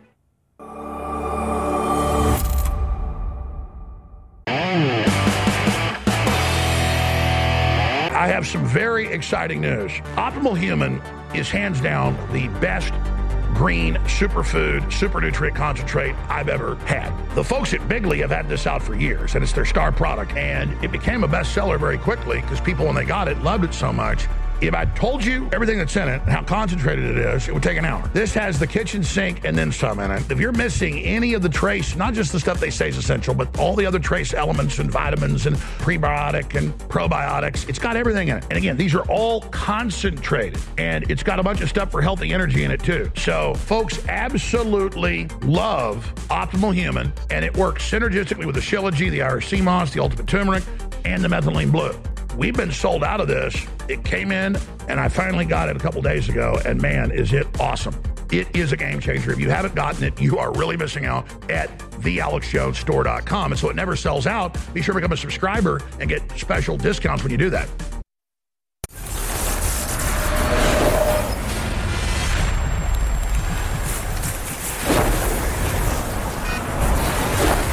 I have some very exciting news. Optimal Human is hands down the best green superfood, super nutrient concentrate I've ever had. The folks at Bigley have had this out for years, and it's their star product. And it became a bestseller very quickly because people, when they got it, loved it so much. If I told you everything that's in it and how concentrated it is, it would take an hour. This has the kitchen sink and then some in it. If you're missing any of the trace, not just the stuff they say is essential, but all the other trace elements and vitamins and prebiotic and probiotics, it's got everything in it. And again, these are all concentrated, and it's got a bunch of stuff for healthy energy in it too. So folks absolutely love Optimal Human, and it works synergistically with the Shilajit, the Irish sea moss, the ultimate turmeric, and the methylene blue. We've been sold out of this. It came in, and I finally got it a couple days ago, and man, is it awesome. It is a game changer. If you haven't gotten it, you are really missing out at thealexjonesstore.com. And so it never sells out. Be sure to become a subscriber and get special discounts when you do that.